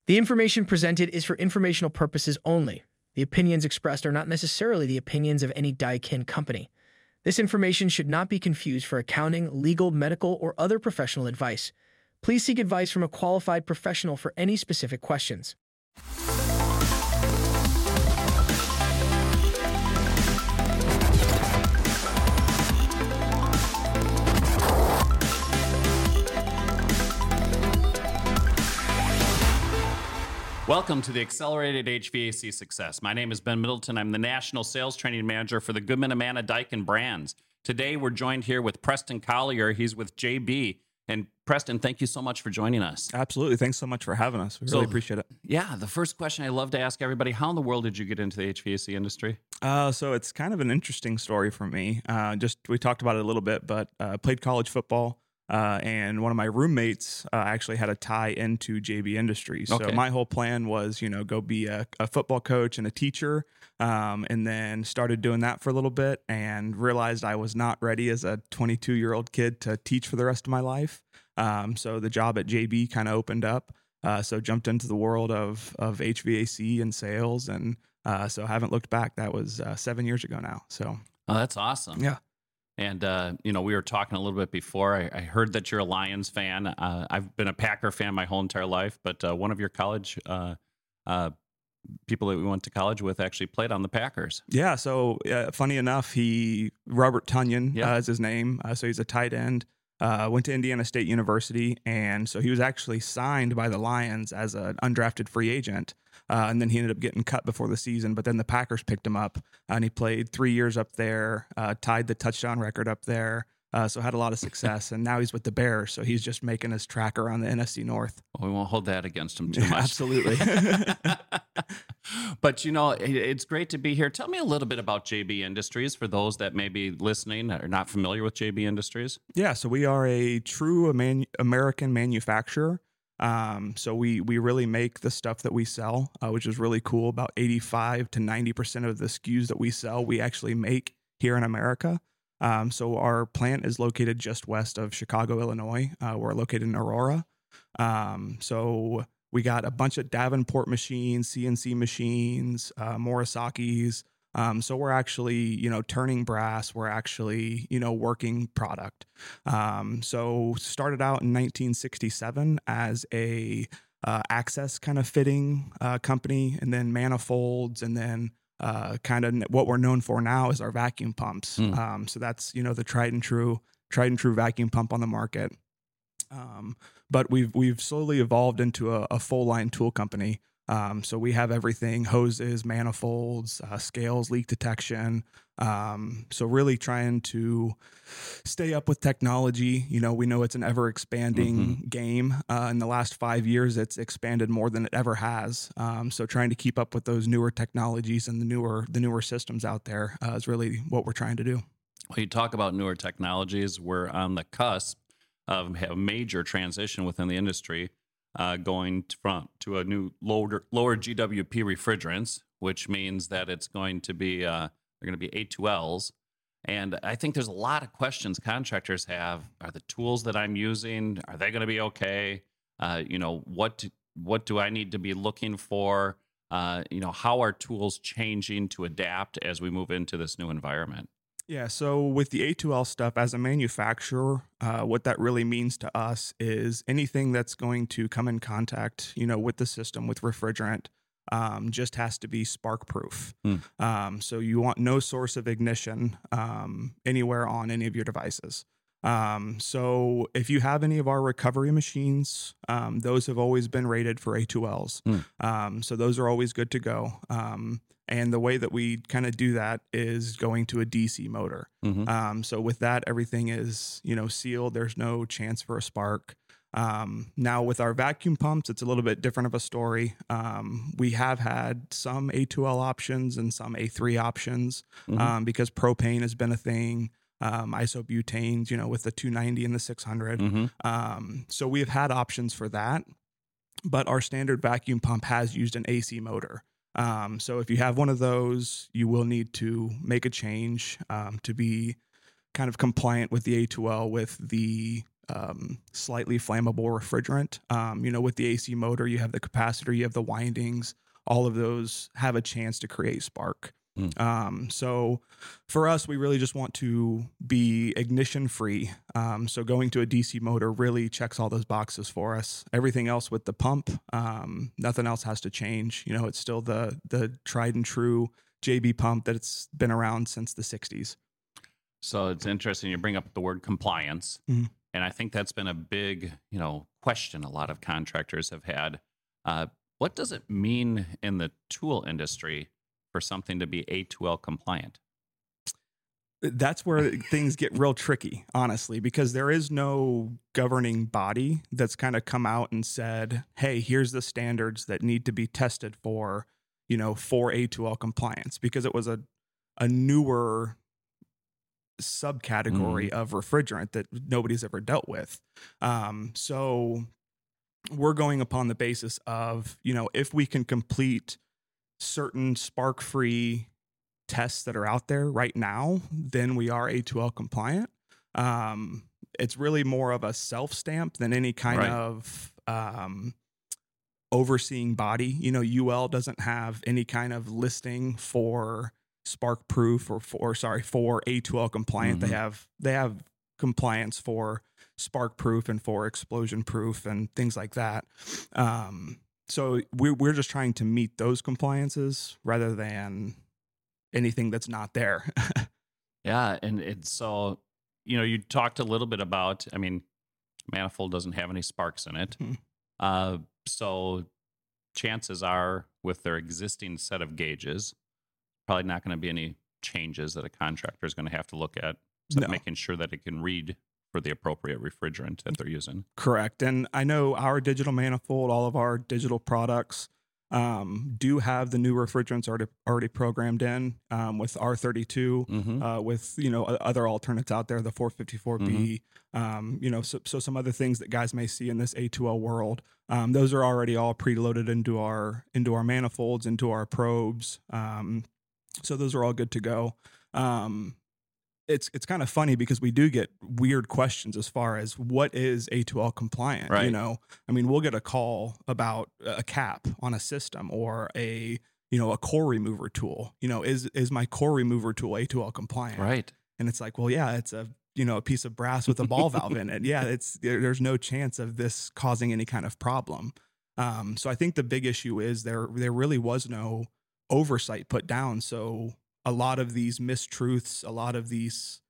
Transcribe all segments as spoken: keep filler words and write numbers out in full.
The information presented is for informational purposes only. The opinions expressed are not necessarily the opinions of any Daikin company. This information should not be confused for accounting, legal, medical, or other professional advice. Please seek advice from a qualified professional for any specific questions. Welcome to the Accelerated H V A C Success. My name is Ben Middleton. I'm the National Sales Training Manager for the Goodman Amana Daikin brands. Today, we're joined here with Preston Collier. He's with J B. And Preston, thank you so much for joining us. Absolutely. Thanks so much for having us. We So- really appreciate it. Yeah, the first question I love to ask everybody, how in the world did you get into the H V A C industry? Uh, so it's kind of an interesting story for me. Uh, just we talked about it a little bit, but uh, played college football. Uh, and one of my roommates uh, actually had a tie into J B Industries. So Okay. my whole plan was, you know, go be a, a football coach and a teacher, um, and then started doing that for a little bit and realized I was not ready as a twenty-two-year-old kid to teach for the rest of my life. Um, so the job at J B kind of opened up. Uh, so jumped into the world of of H V A C and sales, and uh, so haven't looked back. That was uh, seven years ago now. So Oh, that's awesome. yeah. And, uh, you know, we were talking a little bit before. I, I heard that you're a Lions fan. Uh, I've been a Packer fan my whole entire life, but uh, one of your college uh, uh, people that we went to college with actually played on the Packers. Yeah, so uh, funny enough, he Robert Tunyon Yeah. uh, is his name. Uh, so he's a tight end. Uh, went to Indiana State University, and so he was actually signed by the Lions as an undrafted free agent. Uh, and then he ended up getting cut before the season, but then the Packers picked him up, and he played three years up there, uh, tied the touchdown record up there, uh, so had a lot of success. And now he's with the Bears, so he's just making his track around the N F C North. Well, we won't hold that against him too much. Absolutely. But, you know, it- it's great to be here. Tell me a little bit about J B Industries for those that may be listening or not familiar with J B Industries. Yeah, so we are a true Aman- American manufacturer. Um, so we we really make the stuff that we sell, uh, which is really cool. About eighty-five to ninety percent of the S K Us that we sell, we actually make here in America. Um, so our plant is located just west of Chicago, Illinois. Uh, we're located in Aurora. Um, so we got a bunch of Davenport machines, C N C machines, uh, Morisakis. Um, so we're actually, you know, turning brass. We're actually, you know, working product. Um, so started out in nineteen sixty-seven as a uh, access kind of fitting uh, company, and then manifolds, and then uh, kind of what we're known for now is our vacuum pumps. Hmm. Um, so that's, you know, the tried and true, tried and true vacuum pump on the market. Um, but we've we've slowly evolved into a, a full line tool company. Um, so we have everything: hoses, manifolds, uh, scales, leak detection. Um, so really trying to stay up with technology. You know, we know it's an ever expanding Mm-hmm. game. Uh, in the last five years, it's expanded more than it ever has. Um, so trying to keep up with those newer technologies and the newer the newer systems out there uh, is really what we're trying to do. Well, you talk about newer technologies. We're on the cusp of a major transition within the industry, uh, going to, from to a new lower lower G W P refrigerants, which means that it's going to be uh, they're going to be A two Ls. And I think there's a lot of questions contractors have. Are the tools that I'm using, are they going to be okay? Uh, you know, what do, what do I need to be looking for? Uh, you know, how are tools changing to adapt as we move into this new environment? Yeah, so with the A two L stuff, as a manufacturer, uh, what that really means to us is anything that's going to come in contact, you know, with the system, with refrigerant, um, just has to be spark proof. Hmm. Um, so you want no source of ignition um, anywhere on any of your devices. Um, so if you have any of our recovery machines, um, those have always been rated for A two Ls. Hmm. Um, so those are always good to go. Um, and the way that we kind of do that is going to a D C motor. Mm-hmm. Um, so with that, everything is, you know, sealed. There's no chance for a spark. Um, now with our vacuum pumps, it's a little bit different of a story. Um, we have had some A two L options and some A three options, Mhm. um, because propane has been a thing. Um, isobutanes, you know, with the two ninety and the six hundred. Mm-hmm. Um, so we have had options for that, but our standard vacuum pump has used an A C motor. Um, so if you have one of those, you will need to make a change um, to be kind of compliant with the A two L with the um, slightly flammable refrigerant. Um, you know, with the A C motor, you have the capacitor, you have the windings. All of those have a chance to create spark. Mm. Um, so for us, we really just want to be ignition free. Um, so going to a D C motor really checks all those boxes for us. Everything else with the pump, um, nothing else has to change. You know, it's still the the tried and true J B pump that it's been around since the sixties. So it's interesting you bring up the word compliance. Mhm. And I think that's been a big, you know, question a lot of contractors have had. Uh, what does it mean in the tool industry for something to be A two L compliant? That's where things get real tricky, honestly, because there is no governing body that's kind of come out and said, hey, here's the standards that need to be tested for, you know, for A two L compliance, because it was a, a newer subcategory of refrigerant that nobody's ever dealt with. Um, so we're going upon the basis of, you know, if we can complete certain spark-free tests that are out there right now, then we are A two L compliant. Um, it's really more of a self-stamp than any kind Right. of um, overseeing body. You know, U L doesn't have any kind of listing for spark proof or for sorry for A two L compliant. Mhm. They have they have compliance for spark proof and for explosion proof and things like that. Um, so we're we're just trying to meet those compliances rather than anything that's not there. Yeah, and it's so, you know, you talked a little bit about, I mean, manifold doesn't have any sparks in it. Mhm. Uh, so chances are with their existing set of gauges, probably not going to be any changes that a contractor is going to have to look at, except No. making sure that it can read for the appropriate refrigerant that they're using. Correct. And I know our digital manifold, all of our digital products um, do have the new refrigerants already already programmed in um, with R thirty-two, Mm-hmm. uh, with, you know, o- other alternates out there, the four fifty-four B, um, you know, so, so some other things that guys may see in this A two L world. Um, those are already all preloaded into our into our manifolds, into our probes. Um, so those are all good to go. Um, it's it's kind of funny because we do get weird questions as far as what is A two L compliant. You Right. know, I mean, we'll get a call about a cap on a system or a you know a core remover tool. You know, is is my core remover tool A two L compliant? Right. And it's like, well, yeah, it's a you know a piece of brass with a ball valve in it. Yeah, it's there, there's no chance of this causing any kind of problem. Um, so I think the big issue is there there really was no oversight put down. So a lot of these mistruths, a lot of these,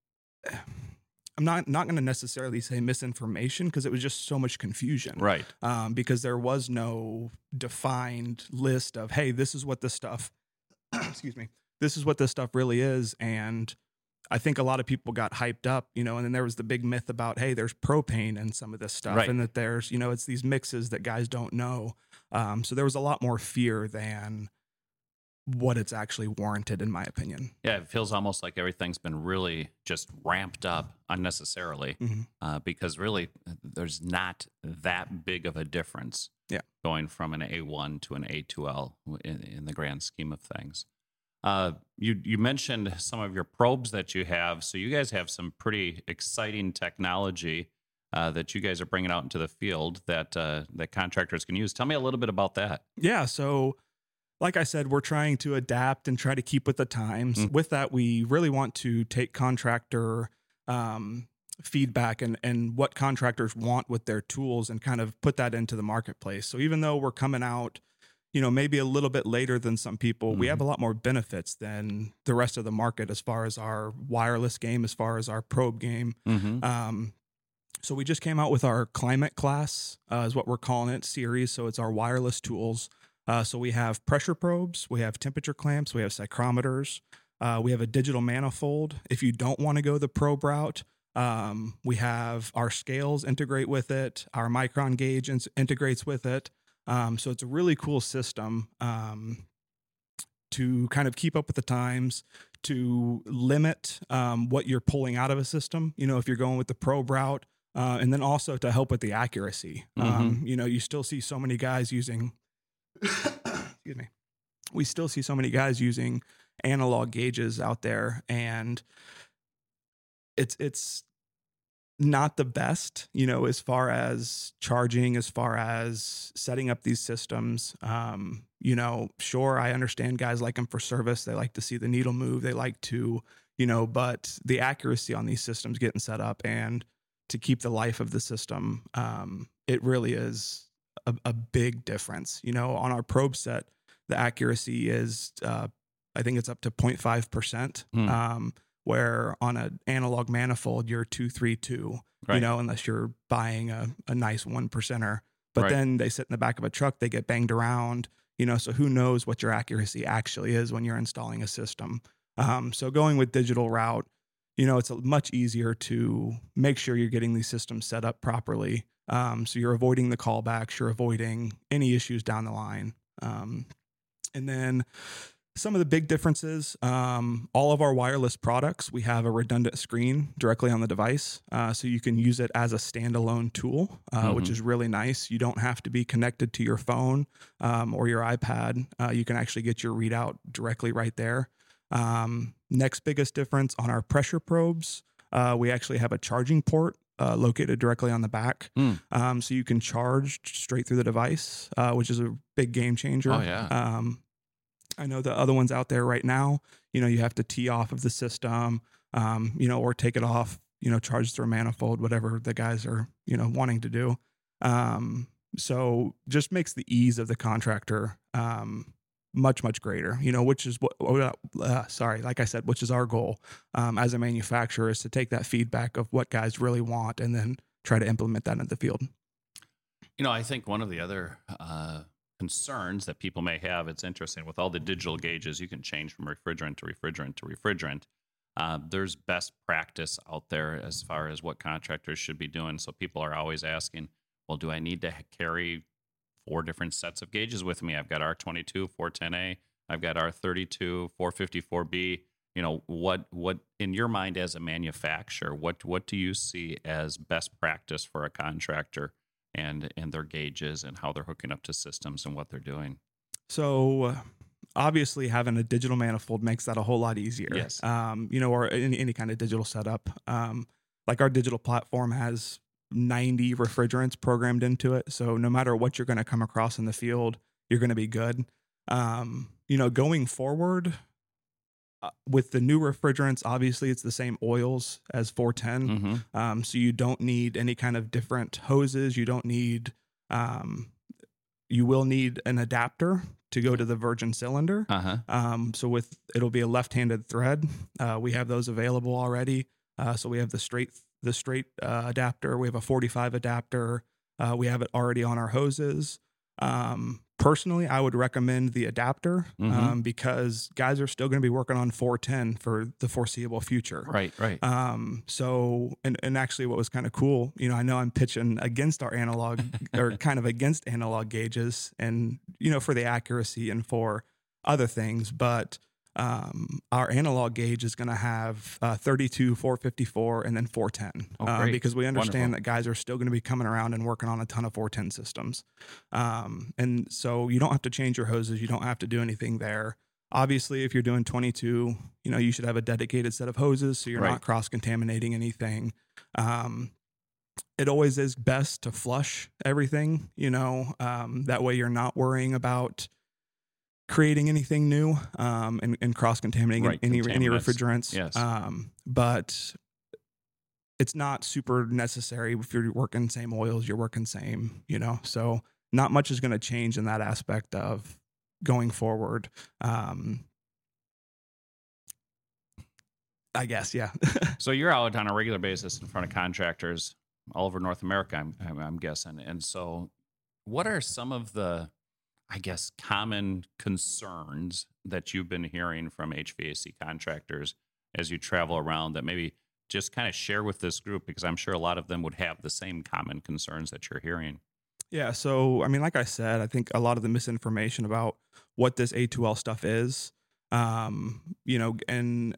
I'm not not going to necessarily say misinformation because it was just so much confusion. Right. Um, because there was no defined list of, hey, this is what this stuff, excuse me, this is what this stuff really is. And I think a lot of people got hyped up, you know, and then there was the big myth about, hey, there's propane in some of this stuff, Right. and that there's, you know, it's these mixes that guys don't know. Um, so there was a lot more fear than what it's actually warranted, in my opinion. Yeah, it feels almost like everything's been really just ramped up unnecessarily Mhm. uh, because really there's not that big of a difference Yeah. going from an A one to an A two L in, in the grand scheme of things. Uh, you you mentioned some of your probes that you have. So you guys have some pretty exciting technology uh, that you guys are bringing out into the field that uh, that contractors can use. Tell me a little bit about that. Yeah. So, like I said, we're trying to adapt and try to keep with the times. Mm. With that, we really want to take contractor um, feedback and, and what contractors want with their tools and kind of put that into the marketplace. So even though we're coming out, you know, maybe a little bit later than some people, we Mhm. have a lot more benefits than the rest of the market as far as our wireless game, as far as our probe game. Mm-hmm. Um, so we just came out with our climate class, uh, is what we're calling it, series. So it's our wireless tools. Uh, so we have pressure probes, we have temperature clamps, we have psychrometers, uh, we have a digital manifold. If you don't want to go the probe route, um, we have our scales integrate with it, our micron gauge in- integrates with it. Um, so it's a really cool system um, to kind of keep up with the times, to limit um, what you're pulling out of a system, you know, if you're going with the probe route, uh, and then also to help with the accuracy. Um, you know, you still see so many guys using, excuse me, we still see so many guys using analog gauges out there, and it's, it's, not the best, you know, as far as charging, as far as setting up these systems. Um, you know, sure, I understand guys like them for service. They like to see the needle move. They like to, you know, but the accuracy on these systems getting set up and to keep the life of the system, um, it really is a, a big difference. You know, on our probe set, the accuracy is, uh, I think it's up to zero point five percent. Hmm. Um, where on an analog manifold, you're two, three, two, Right. you know, unless you're buying a, a nice one percenter. But Right. then they sit in the back of a truck, they get banged around, you know, so who knows what your accuracy actually is when you're installing a system. Um, so going with digital route, you know, it's a, much easier to make sure you're getting these systems set up properly. Um, so you're avoiding the callbacks, you're avoiding any issues down the line. Um, and then some of the big differences, um, all of our wireless products, we have a redundant screen directly on the device. Uh, so you can use it as a standalone tool, uh, Mhm. which is really nice. You don't have to be connected to your phone um, or your iPad. Uh, you can actually get your readout directly right there. Um, next biggest difference on our pressure probes, uh, we actually have a charging port uh, located directly on the back. Mm. Um, so you can charge straight through the device, uh, which is a big game changer. Oh, yeah. Um, I know the other ones out there right now, you know, you have to tee off of the system, um, you know, or take it off, you know, charge through a manifold, whatever the guys are, you know, wanting to do. Um, so just makes the ease of the contractor, um, much, much greater, you know, which is what, uh, sorry, like I said, which is our goal, um, as a manufacturer, is to take that feedback of what guys really want and then try to implement that in the field. You know, I think one of the other uh, concerns that people may have, it's interesting, with all the digital gauges, you can change from refrigerant to refrigerant to refrigerant. Uh, there's best practice out there as far as what contractors should be doing. So people are always asking, well, do I need to carry four different sets of gauges with me? I've got R twenty-two, four ten A, I've got R thirty-two, four fifty-four B. You know, what what in your mind as a manufacturer, what what do you see as best practice for a contractor and and their gauges and how they're hooking up to systems and what they're doing? So uh, obviously having a digital manifold makes that a whole lot easier. Yes. Um, you know, or any, any kind of digital setup. Um, like our digital platform has ninety refrigerants programmed into it. So no matter what you're going to come across in the field, you're going to be good. Um, you know, going forward uh, with the new refrigerants, obviously it's the same oils as four ten. Mm-hmm. Um, so you don't need any kind of different hoses. You don't need, um, you will need an adapter to go to the virgin cylinder. Uh-huh. Um, so with, it'll be a left-handed thread. Uh, we have those available already. Uh, so we have the straight, the straight, uh, adapter. We have a forty-five adapter. Uh, we have it already on our hoses. Um, personally, I would recommend the adapter, Mhm. um, because guys are still going to be working on four ten for the foreseeable future. Right, right. Um, so, and, and actually what was kind of cool, you know, I know I'm pitching against our analog or kind of against analog gauges and, you know, for the accuracy and for other things, but, um, our analog gauge is going to have, uh, thirty-two, four fifty-four, and then four ten, Oh, um, great. because we understand Wonderful. that guys are still going to be coming around and working on a ton of four ten systems. Um, and so you don't have to change your hoses. You don't have to do anything there. Obviously, if you're doing twenty-two, you know, you should have a dedicated set of hoses so you're Right. not cross-contaminating anything. Um, it always is best to flush everything, you know, um, that way you're not worrying about creating anything new, um, and, and cross-contaminating Right, any, any contaminants. refrigerants. Yes. Um, but it's not super necessary. If you're working same oils, you're working same, you know, so not much is going to change in that aspect of going forward. Um, I guess, yeah. So you're out on a regular basis in front of contractors all over North America, I'm, I'm, I'm guessing. And so what are some of the, I guess, common concerns that you've been hearing from H V A C contractors as you travel around that maybe just kind of share with this group? Because I'm sure a lot of them would have the same common concerns that you're hearing. Yeah. So, I mean, like I said, I think a lot of the misinformation about what this A two L stuff is, um, you know, and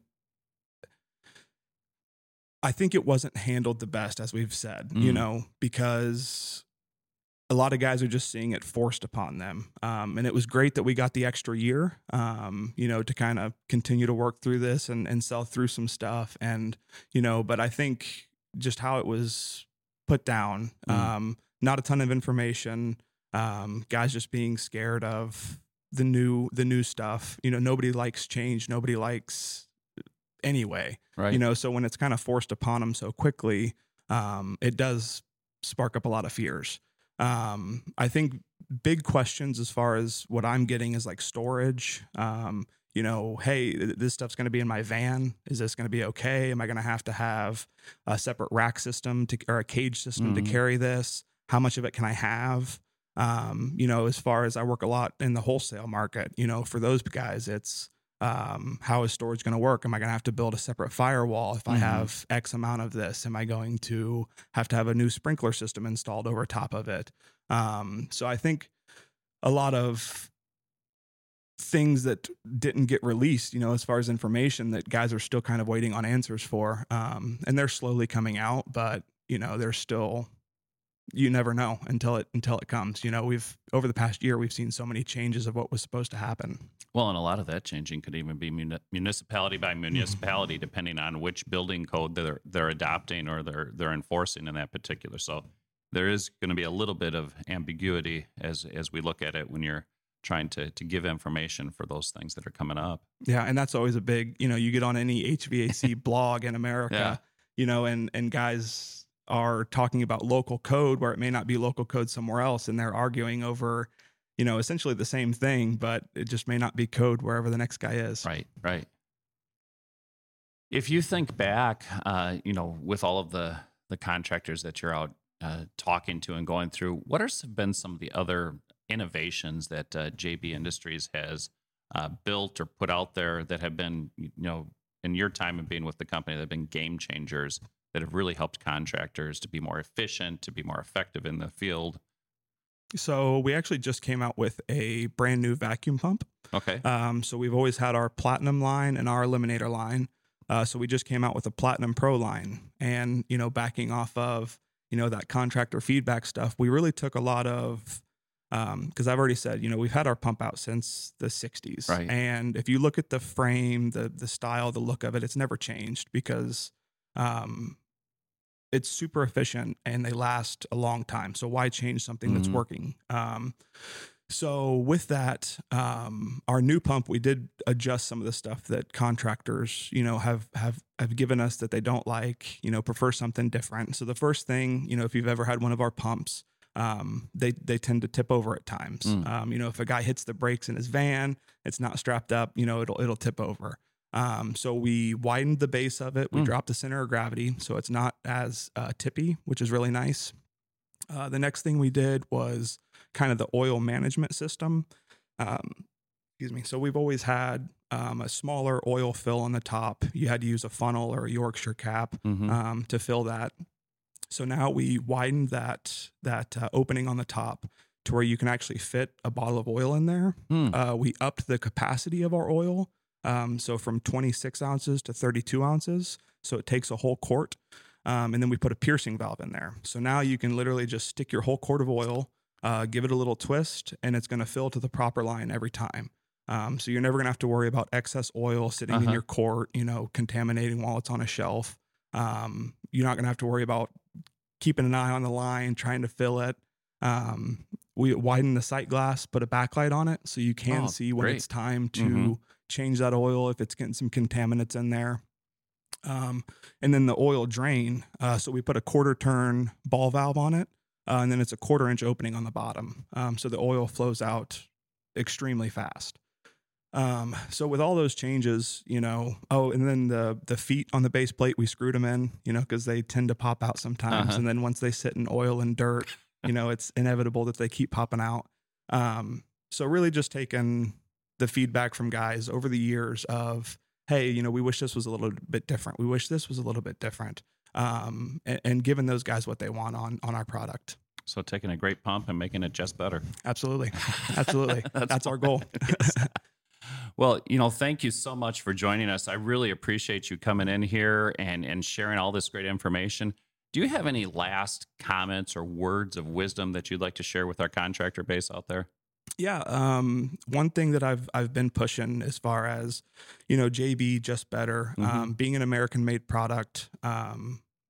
I think it wasn't handled the best, as we've said, you Mm. know, because a lot of guys are just seeing it forced upon them. Um, and it was great that we got the extra year, um, you know, to kind of continue to work through this and, and sell through some stuff. And, you know, but I think just how it was put down. Mm. Um, not a ton of information. Um, guys just being scared of the new the new stuff. You know, nobody likes change. Nobody likes anyway. Right. You know, so when it's kind of forced upon them so quickly, um, it does spark up a lot of fears. Um, I think big questions as far as what I'm getting is like storage. Um, you know, hey, this stuff's going to be in my van. Is this going to be okay? Am I going to have to have a separate rack system to, or a cage system mm-hmm. to carry this? How much of it can I have? Um, you know, as far as I work a lot in the wholesale market, you know, for those guys, it's, um, how is storage going to work? Am I going to have to build a separate firewall if I mm-hmm. have X amount of this? Am I going to have to have a new sprinkler system installed over top of it? Um, so I think a lot of things that didn't get released, you know, as far as information that guys are still kind of waiting on answers for. Um, and they're slowly coming out, but you know, they're still, you never know until it, until it comes. You know, we've, over the past year, we've seen so many changes of what was supposed to happen. Well, and a lot of that changing could even be muni- municipality by municipality, depending on which building code they're they're adopting or they're they're enforcing in that particular. So there is going to be a little bit of ambiguity as as we look at it when you're trying to to give information for those things that are coming up. Yeah, and that's always a big, you know, you get on any H V A C blog in America, yeah. you know, and and guys are talking about local code where it may not be local code somewhere else, and they're arguing over, you know, essentially the same thing, but it just may not be code wherever the next guy is. Right, right. If you think back, uh, you know, with all of the the contractors that you're out uh, talking to and going through, what are been some of the other innovations that uh, J B Industries has uh, built or put out there that have been, you know, in your time of being with the company, that have been game changers that have really helped contractors to be more efficient, to be more effective in the field? So we actually just came out with a brand new vacuum pump. Okay. Um, so we've always had our Platinum line and our Eliminator line. Uh, so we just came out with a Platinum Pro line, and, you know, backing off of, you know, that contractor feedback stuff, we really took a lot of, um, cause I've already said, you know, we've had our pump out since the sixties. Right. And if you look at the frame, the, the style, the look of it, it's never changed because, um, it's super efficient and they last a long time. So why change something mm-hmm. that's working? Um, so with that, um, our new pump, we did adjust some of the stuff that contractors, you know, have, have, have given us that they don't like, you know, prefer something different. So the first thing, you know, if you've ever had one of our pumps, um, they, they tend to tip over at times. Mm. Um, you know, if a guy hits the brakes in his van, it's not strapped up, you know, it'll, it'll tip over. Um, so we widened the base of it. We mm. dropped the center of gravity, so it's not as uh, tippy, which is really nice. Uh, the next thing we did was kind of the oil management system. Um, excuse me. So we've always had um, a smaller oil fill on the top. You had to use a funnel or a Yorkshire cap mm-hmm. um, to fill that. So now we widened that that uh, opening on the top to where you can actually fit a bottle of oil in there. Mm. Uh, we upped the capacity of our oil. Um, so from twenty-six ounces to thirty-two ounces. So it takes a whole quart. Um, and then we put a piercing valve in there. So now you can literally just stick your whole quart of oil, uh, give it a little twist, and it's going to fill to the proper line every time. Um, so you're never going to have to worry about excess oil sitting uh-huh. in your quart, you know, contaminating while it's on a shelf. Um, you're not going to have to worry about keeping an eye on the line, trying to fill it. Um, we widened the sight glass, put a backlight on it so you can oh, see when great. It's time to mm-hmm. change that oil if it's getting some contaminants in there. Um, and then the oil drain. Uh, so we put a quarter turn ball valve on it, uh, and then it's a quarter inch opening on the bottom. Um, so the oil flows out extremely fast. Um, so with all those changes, you know, oh, and then the, the feet on the base plate, we screwed them in, you know, cause they tend to pop out sometimes. Uh-huh. And then once they sit in oil and dirt, you know, it's inevitable that they keep popping out. Um, so really just taking the feedback from guys over the years of, hey, you know, we wish this was a little bit different. We wish this was a little bit different. Um, and, and giving those guys what they want on, on our product. So taking a great pump and making it just better. Absolutely. Absolutely. That's, That's our goal. Well, you know, thank you so much for joining us. I really appreciate you coming in here and, and sharing all this great information. Do you have any last comments or words of wisdom that you'd like to share with our contractor base out there? Yeah. Um, one thing that I've, I've been pushing as far as, you know, J B just better, mm-hmm. um, being an American made product, um,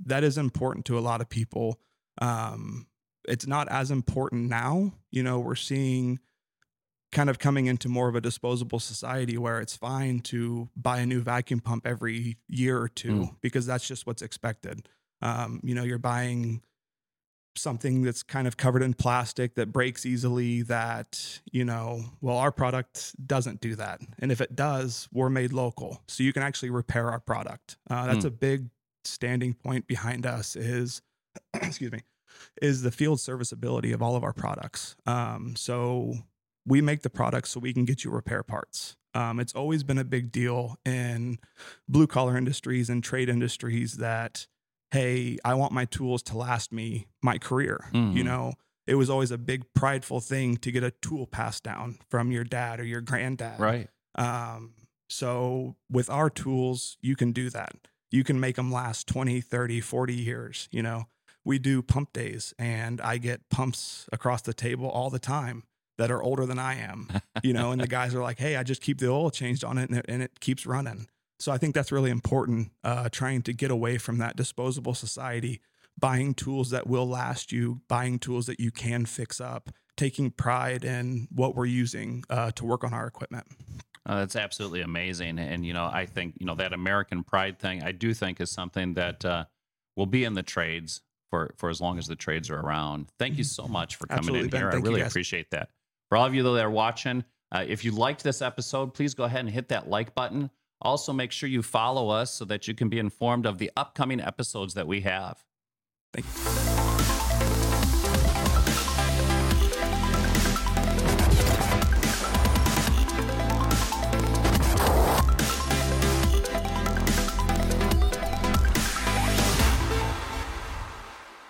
that is important to a lot of people. Um, it's not as important now. You know, we're seeing kind of coming into more of a disposable society where it's fine to buy a new vacuum pump every year or two mm. because that's just what's expected. Um, you know, you're buying something that's kind of covered in plastic that breaks easily that, you know, well, our product doesn't do that. And if it does, we're made local. So you can actually repair our product. Uh, that's mm. a big standing point behind us is, excuse me, is the field serviceability of all of our products. Um, so we make the products so we can get you repair parts. Um, it's always been a big deal in blue collar industries and trade industries that, hey, I want my tools to last me my career. Mm-hmm. You know, it was always a big prideful thing to get a tool passed down from your dad or your granddad. Right. Um, so with our tools, you can do that. You can make them last twenty, thirty, forty years. You know, we do pump days and I get pumps across the table all the time that are older than I am, you know, and the guys are like, hey, I just keep the oil changed on it and it, and it keeps running. So I think that's really important, uh, trying to get away from that disposable society, buying tools that will last you, buying tools that you can fix up, taking pride in what we're using uh, to work on our equipment. Uh, that's absolutely amazing. And, you know, I think, you know, that American pride thing, I do think is something that uh, will be in the trades for, for as long as the trades are around. Thank you so much for coming Absolutely, in Ben. here. Thank I really you, appreciate that. For all of you that are watching, uh, if you liked this episode, please go ahead and hit that like button. Also, make sure you follow us so that you can be informed of the upcoming episodes that we have. Thank you.